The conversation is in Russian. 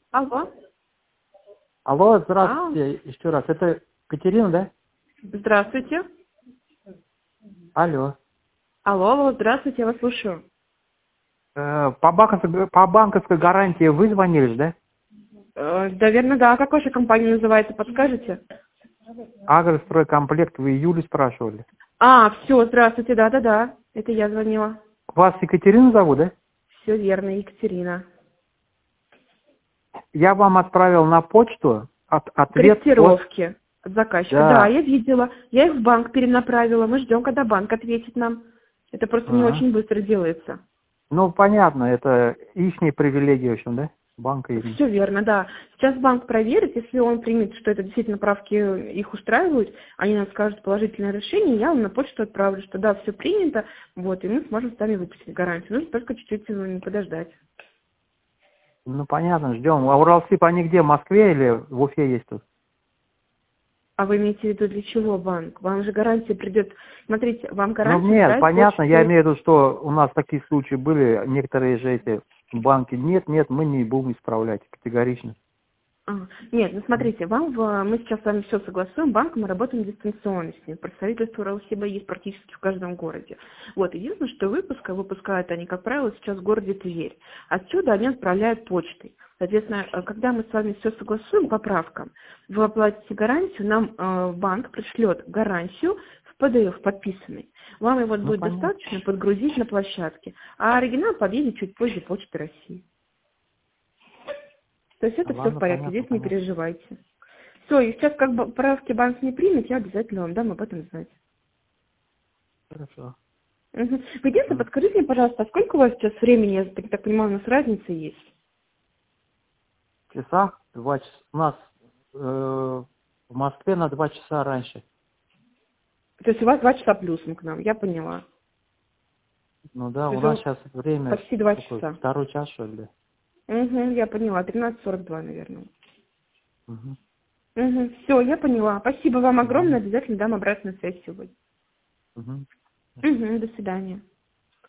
Алло. Алло, А, здравствуйте еще раз. Это Катерина, да? здравствуйте. Алло. Алло, здравствуйте, я вас слушаю. По банковской гарантии вы звонили, да? Наверное, да. Как ваша компания называется, подскажете? Агростройкомплект, вы Юлю спрашивали. А, все, здравствуйте, да. Это я звонила. Вас Екатерина зовут, да? Все верно, Екатерина. Я вам отправил на почту ответ от... Корректировки от заказчика. Да, Да. я видела. Я их в банк перенаправила. Мы ждем, когда банк ответит нам. Это просто не Ага. очень быстро делается. Ну, понятно, это ихние привилегии, в общем, да? Банка именно. Все верно, да. Сейчас банк проверит, если он примет, что это действительно правки их устраивают, они нам скажут положительное решение, я вам на почту отправлю, что да, все принято, вот, и мы сможем сами выпустить гарантию. Нужно только чуть-чуть подождать. Ну, понятно, ждем. А Уралсиб, они где, в Москве или в Уфе есть тут? А вы имеете в виду для чего банк? Вам же гарантия придет. Смотрите, вам Ну, гарантия нет, отправит понятно, я почтой. имею в виду, что у нас такие случаи были, некоторые же эти банки, нет, мы не будем исправлять, категорично. Нет, ну смотрите, мы сейчас с вами все согласуем, банк мы работаем дистанционно с ним. Представительство Уралсиба есть практически в каждом городе. Вот, единственное, что выпускают они, как правило, сейчас в городе Тверь. Отсюда они отправляют почтой. Соответственно, когда мы с вами все согласуем по правкам, вы оплатите гарантию, нам банк пришлет гарантию в PDF подписанный. Вам его Ну, будет понятно. достаточно подгрузить на площадке, а оригинал подъедет чуть позже Почты России. То есть это все в Ладно, порядке, понятно, здесь не понятно. переживайте. Все, и сейчас как бы правки банк не примет, я обязательно вам дам об этом знать. Хорошо. Мгм. Вы единственное, Мгм. подскажите мне, пожалуйста, а сколько у вас сейчас времени, я так понимаю, у нас разница есть? В часах 2 часа. У нас в Москве на 2 часа раньше. То есть у вас 2 часа плюсом к нам, я поняла. Ну да, То у есть нас сейчас время, почти 2 сколько, часа. второй час, что ли? Угу, я поняла, 13:42, наверное. Угу. Угу, все, я поняла. Спасибо вам огромное, Ладно. обязательно дам обратную связь сегодня. Угу. Угу, до свидания.